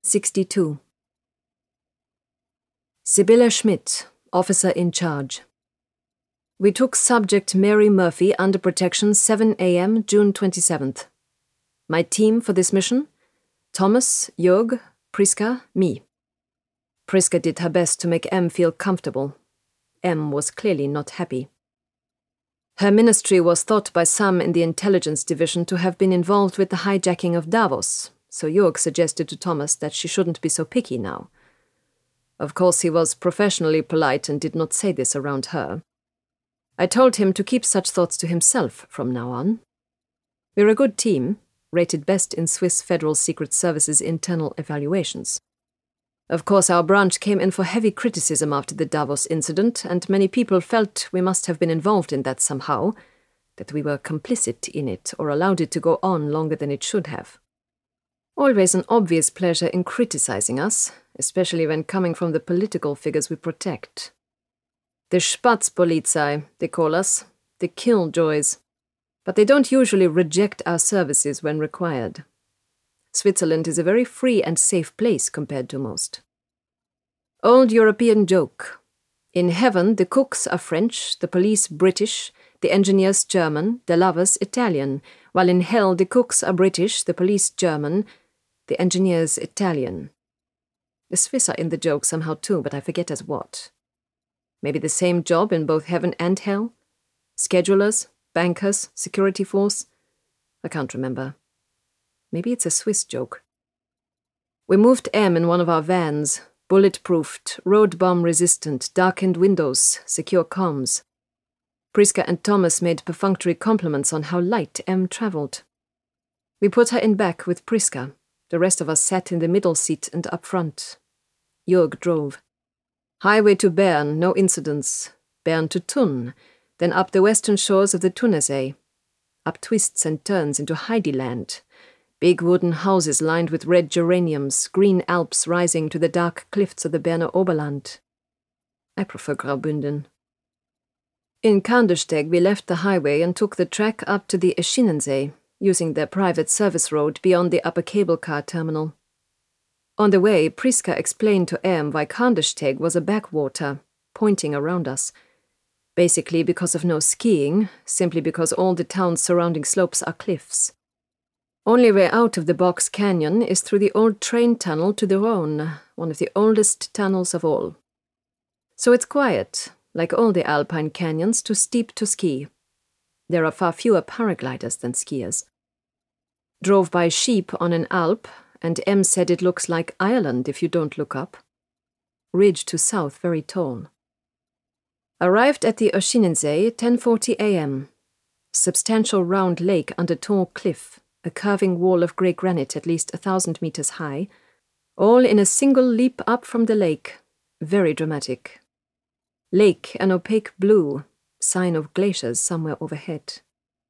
62. Sibylla Schmidt, officer in charge. We took subject Mary Murphy under protection 7 a.m. June 27th. My team for this mission? Thomas, Jörg, Priska, me. Priska did her best to make M feel comfortable. M was clearly not happy. Her ministry was thought by some in the intelligence division to have been involved with the hijacking of Davos, so Jörg suggested to Thomas that she shouldn't be so picky now. Of course, he was professionally polite and did not say this around her. I told him to keep such thoughts to himself from now on. We're a good team, rated best in Swiss Federal Secret Service's internal evaluations. Of course, our branch came in for heavy criticism after the Davos incident, and many people felt we must have been involved in that somehow, that we were complicit in it or allowed it to go on longer than it should have. Always an obvious pleasure in criticizing us, especially when coming from the political figures we protect. The Spatzpolizei, they call us, the killjoys. But they don't usually reject our services when required. Switzerland is a very free and safe place compared to most. Old European joke. In heaven, the cooks are French, the police British, the engineers German, the lovers Italian, while in hell the cooks are British, the police German, the engineers Italian. The Swiss are in the joke somehow too, but I forget as what. Maybe the same job in both heaven and hell? Schedulers, bankers, security force? I can't remember. Maybe it's a Swiss joke. We moved M in one of our vans, bulletproofed, road bomb resistant, darkened windows, secure comms. Priska and Thomas made perfunctory compliments on how light M travelled. We put her in back with Priska. The rest of us sat in the middle seat and up front. Jörg drove. Highway to Bern, no incidents. Bern to Thun, then up the western shores of the Thunersee. Up twists and turns into Heideland. Big wooden houses lined with red geraniums, green Alps rising to the dark cliffs of the Berner Oberland. I prefer Graubünden. In Kandersteg we left the highway and took the track up to the Eschinensee, using their private service road beyond the upper cable car terminal. On the way, Priska explained to M why Kandersteg was a backwater, pointing around us. Basically because of no skiing, simply because all the town's surrounding slopes are cliffs. Only way out of the Box Canyon is through the old train tunnel to the Rhône, one of the oldest tunnels of all. So it's quiet, like all the alpine canyons, too steep to ski. There are far fewer paragliders than skiers. Drove by sheep on an Alp, and M said it looks like Ireland if you don't look up. Ridge to south very tall. Arrived at the Eschinensee 10:40 a.m. Substantial round lake under tall cliff, a curving wall of grey granite at least 1,000 meters high, all in a single leap up from the lake. Very dramatic. Lake an opaque blue, sign of glaciers somewhere overhead.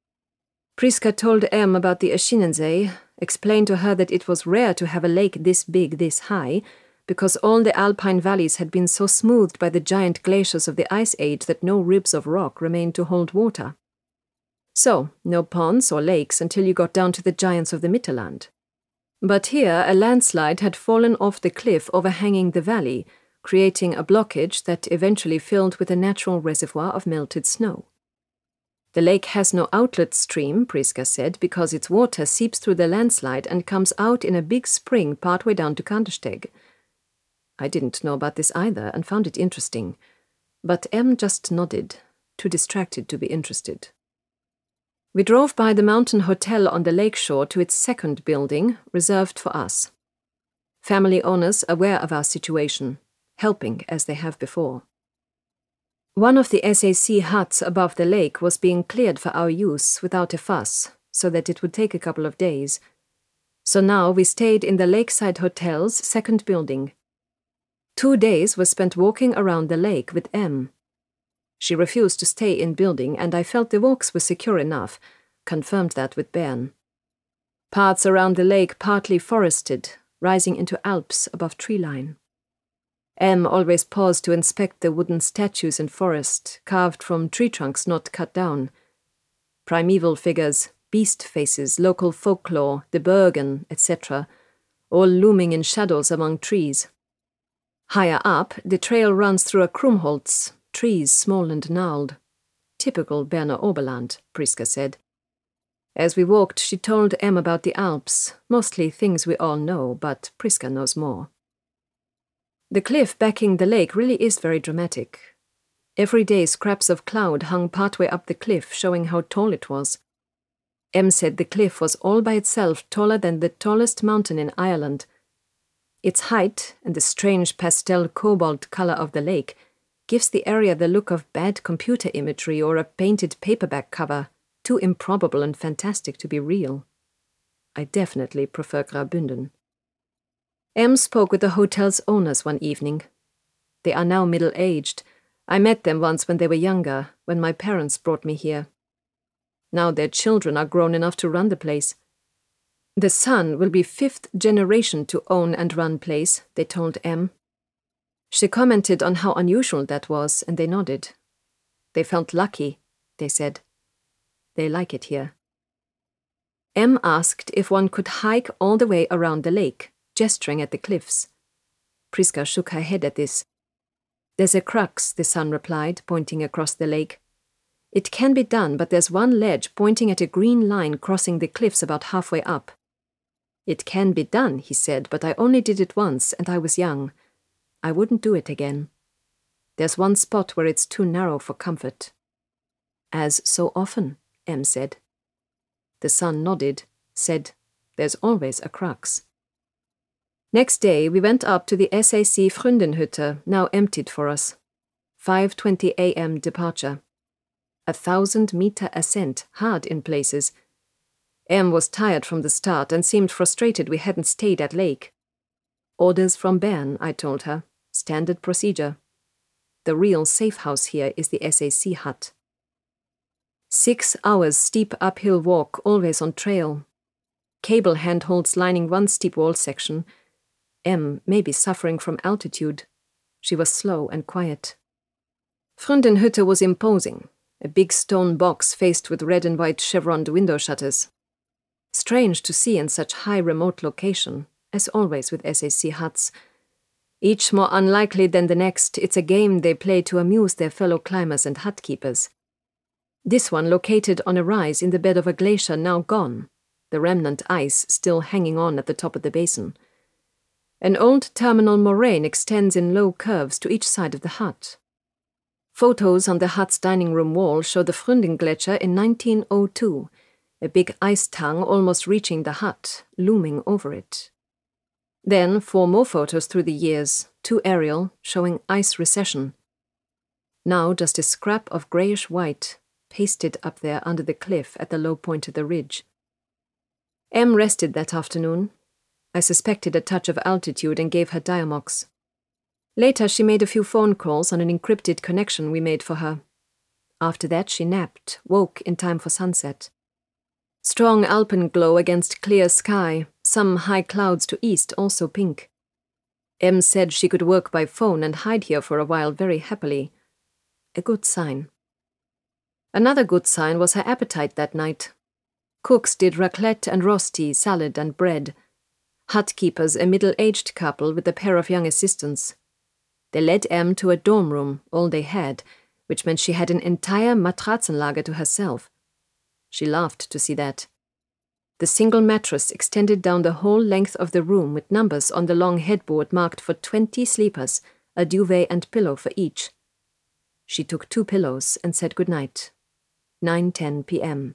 Priska told M about the Eschinensee, explained to her that it was rare to have a lake this big, this high, because all the alpine valleys had been so smoothed by the giant glaciers of the Ice Age that no ribs of rock remained to hold water. So, no ponds or lakes until you got down to the giants of the Mittelland. But here a landslide had fallen off the cliff overhanging the valley, creating a blockage that eventually filled with a natural reservoir of melted snow. The lake has no outlet stream, Priska said, because its water seeps through the landslide and comes out in a big spring partway down to Kandersteg. I didn't know about this either and found it interesting, but M just nodded, too distracted to be interested. We drove by the mountain hotel on the lakeshore to its second building, reserved for us. Family owners aware of our situation, helping as they have before. One of the SAC huts above the lake was being cleared for our use without a fuss, so that it would take a couple of days. So now we stayed in the Lakeside Hotel's second building. 2 days were spent walking around the lake with M. She refused to stay in building, and I felt the walks were secure enough, confirmed that with Bern. Paths around the lake partly forested, rising into Alps above tree line. M always paused to inspect the wooden statues in forest, carved from tree trunks not cut down. Primeval figures, beast faces, local folklore, the Bergen, etc., all looming in shadows among trees. Higher up, the trail runs through a Krummholz, trees small and gnarled. Typical Berner Oberland, Priska said. As we walked, she told Em about the Alps, mostly things we all know, but Priska knows more. The cliff backing the lake really is very dramatic. Every day scraps of cloud hung partway up the cliff, showing how tall it was. Em said the cliff was all by itself taller than the tallest mountain in Ireland. Its height and the strange pastel cobalt color of the lake gives the area the look of bad computer imagery or a painted paperback cover, too improbable and fantastic to be real. I definitely prefer Graubünden. Em spoke with the hotel's owners one evening. They are now middle-aged. I met them once when they were younger, when my parents brought me here. Now their children are grown enough to run the place. The son will be 5th generation to own and run place, they told Em. She commented on how unusual that was, and they nodded. They felt lucky, they said. They like it here. Em asked if one could hike all the way around the lake, gesturing at the cliffs. Priska shook her head at this. There's a crux, the son replied, pointing across the lake. It can be done, but there's one ledge pointing at a green line crossing the cliffs about halfway up. It can be done, he said, but I only did it once, and I was young. I wouldn't do it again. There's one spot where it's too narrow for comfort. As so often, Em said. The son nodded, said, There's always a crux. Next day, we went up to the SAC Freundenhütte, now emptied for us. 5:20 a.m. departure. 1,000-meter ascent, hard in places. Em was tired from the start and seemed frustrated we hadn't stayed at lake. Orders from Bern, I told her. Standard procedure. The real safe house here is the SAC hut. 6 hours steep uphill walk, always on trail. Cable handholds lining one steep wall section. Em may be suffering from altitude. She was slow and quiet. Freundenhütte was imposing, a big stone box faced with red and white chevroned window shutters. Strange to see in such high remote location, as always with SAC huts. Each more unlikely than the next, it's a game they play to amuse their fellow climbers and hut keepers. This one located on a rise in the bed of a glacier now gone, the remnant ice still hanging on at the top of the basin. An old terminal moraine extends in low curves to each side of the hut. Photos on the hut's dining room wall show the Freundengletsch in 1902, a big ice tongue almost reaching the hut, looming over it. Then 4 more photos through the years, 2 aerial, showing ice recession. Now just a scrap of greyish-white, pasted up there under the cliff at the low point of the ridge. Em rested that afternoon. I suspected a touch of altitude and gave her Diamox. Later she made a few phone calls on an encrypted connection we made for her. After that she napped, woke in time for sunset. Strong alpenglow against clear sky, some high clouds to east also pink. Em said she could work by phone and hide here for a while very happily. A good sign. Another good sign was her appetite that night. Cooks did raclette and rosti, salad and bread. Hut keepers a middle-aged couple with a pair of young assistants. They led Em to a dorm room, all they had, which meant she had an entire Matratzenlager to herself. She laughed to see that. The single mattress extended down the whole length of the room with numbers on the long headboard marked for 20 sleepers, a duvet and pillow for each. She took 2 pillows and said goodnight. 9:10 p.m.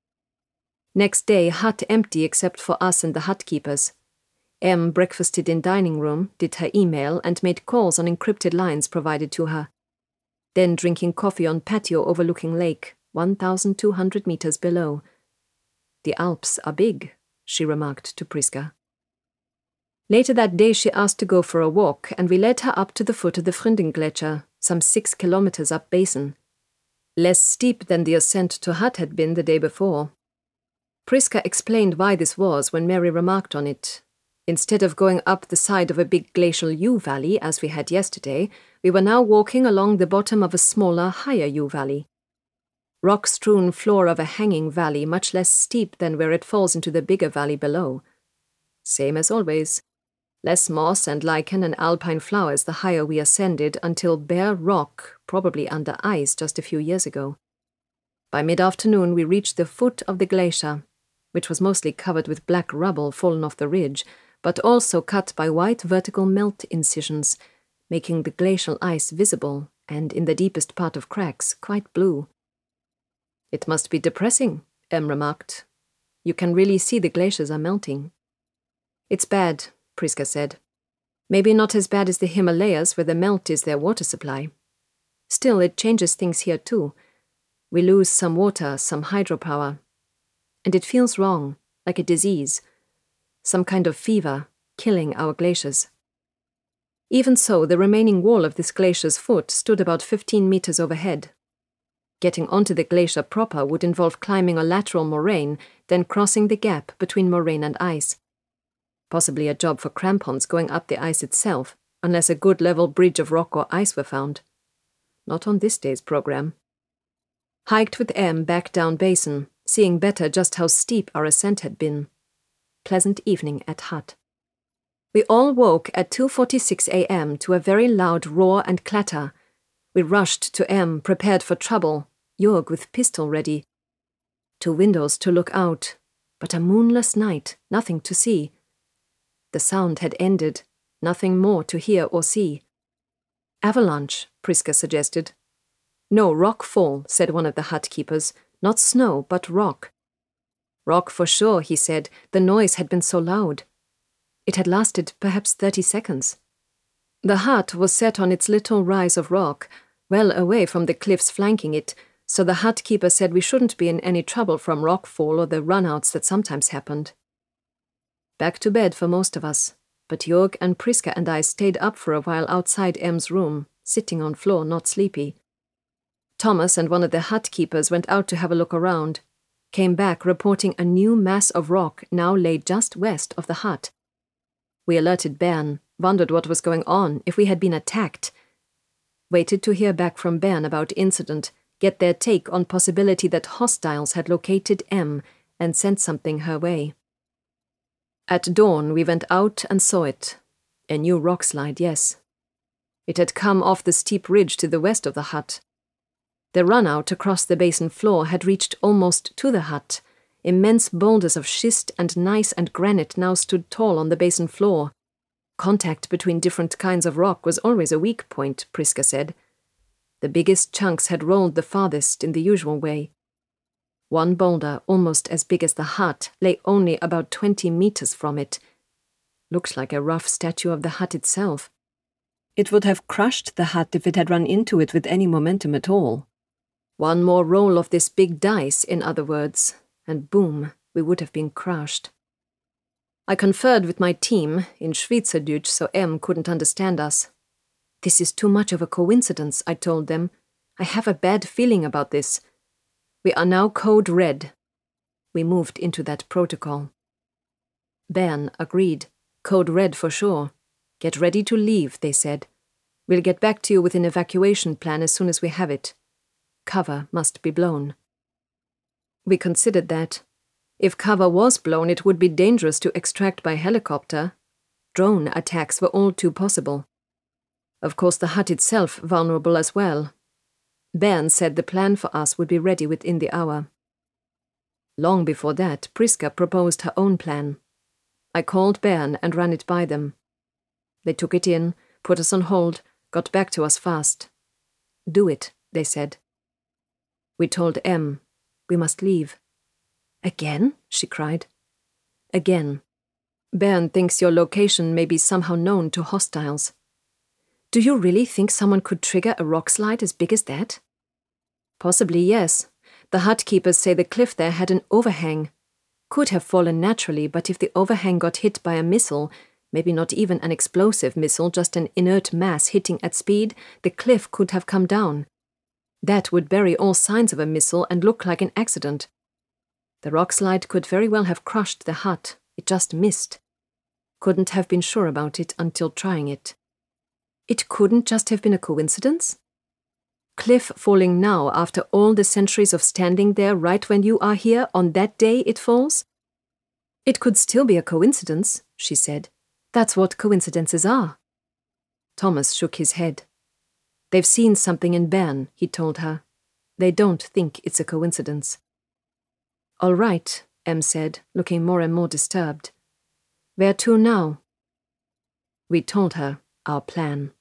Next day, hut empty except for us and the hut keepers. Em breakfasted in dining room, did her email, and made calls on encrypted lines provided to her. Then drinking coffee on patio overlooking lake, 1,200 meters below. The Alps are big, she remarked to Priska. Later that day she asked to go for a walk, and we led her up to the foot of the Freundengletsch, some 6 kilometers up basin. Less steep than the ascent to hut had been the day before. Priska explained why this was when Mary remarked on it. Instead of going up the side of a big glacial U-valley, as we had yesterday, we were now walking along the bottom of a smaller, higher U-valley. Rock-strewn floor of a hanging valley much less steep than where it falls into the bigger valley below. Same as always. Less moss and lichen and alpine flowers the higher we ascended, until bare rock, probably under ice just a few years ago. By mid-afternoon we reached the foot of the glacier, which was mostly covered with black rubble fallen off the ridge, but also cut by white vertical melt incisions, making the glacial ice visible and, in the deepest part of cracks, quite blue. "It must be depressing," Em remarked. "You can really see the glaciers are melting." "It's bad," Priska said. "Maybe not as bad as the Himalayas, where the melt is their water supply. Still, it changes things here too. We lose some water, some hydropower. And it feels wrong, like a disease. Some kind of fever, killing our glaciers." Even so, the remaining wall of this glacier's foot stood about 15 meters overhead. Getting onto the glacier proper would involve climbing a lateral moraine, then crossing the gap between moraine and ice. Possibly a job for crampons going up the ice itself, unless a good level bridge of rock or ice were found. Not on this day's program. Hiked with Em back down basin, seeing better just how steep our ascent had been. Pleasant evening at hut. We all woke at 2:46 a.m. to a very loud roar and clatter. We rushed to Em, prepared for trouble, Jörg with pistol ready. To windows to look out, but a moonless night, nothing to see. The sound had ended, nothing more to hear or see. "Avalanche," Priska suggested. "No, rock fall," said one of the hut keepers. "Not snow, but rock." "Rock for sure," he said. The noise had been so loud. It had lasted perhaps 30 seconds. The hut was set on its little rise of rock, well away from the cliffs flanking it, so the hut keeper said we shouldn't be in any trouble from rockfall or the runouts that sometimes happened. Back to bed for most of us, but Jörg and Priska and I stayed up for a while outside Em's room, sitting on floor, not sleepy. Thomas and one of the hut keepers went out to have a look around, came back reporting a new mass of rock now lay just west of the hut. We alerted Bern, wondered what was going on, if we had been attacked. Waited to hear back from Bern about incident, get their take on possibility that hostiles had located Em and sent something her way. At dawn we went out and saw it. A new rock slide, yes. It had come off the steep ridge to the west of the hut. The runout across the basin floor had reached almost to the hut. Immense boulders of schist and gneiss and granite now stood tall on the basin floor. Contact between different kinds of rock was always a weak point, Priska said. The biggest chunks had rolled the farthest in the usual way. One boulder, almost as big as the hut, lay only about 20 meters from it. Looked like a rough statue of the hut itself. It would have crushed the hut if it had run into it with any momentum at all. One more roll of this big dice, in other words, and boom, we would have been crushed. I conferred with my team in Schweizerdeutsch so Em couldn't understand us. "This is too much of a coincidence," I told them. "I have a bad feeling about this. We are now code red." We moved into that protocol. Bern agreed. Code red for sure. "Get ready to leave," they said. "We'll get back to you with an evacuation plan as soon as we have it. Cover must be blown." We considered that. If cover was blown, it would be dangerous to extract by helicopter. Drone attacks were all too possible. Of course, the hut itself vulnerable as well. Bern said the plan for us would be ready within the hour. Long before that, Priska proposed her own plan. I called Bern and ran it by them. They took it in, put us on hold, got back to us fast. "Do it," they said. We told Em, "We must leave." "Again?" she cried. "Again. Bern thinks your location may be somehow known to hostiles." "Do you really think someone could trigger a rock slide as big as that?" "Possibly, yes. The hut keepers say the cliff there had an overhang. Could have fallen naturally, but if the overhang got hit by a missile, maybe not even an explosive missile, just an inert mass hitting at speed, the cliff could have come down. That would bury all signs of a missile and look like an accident. The rock slide could very well have crushed the hut. It just missed. Couldn't have been sure about it until trying it." "It couldn't just have been a coincidence?" "Cliff falling now after all the centuries of standing there right when you are here, on that day it falls?" It could still be a coincidence, she said. That's what coincidences are. Thomas shook his head. They've seen something in Bern, he told her. They don't think it's a coincidence. All right, Em said, looking more and more disturbed. Where to now? We told her our plan.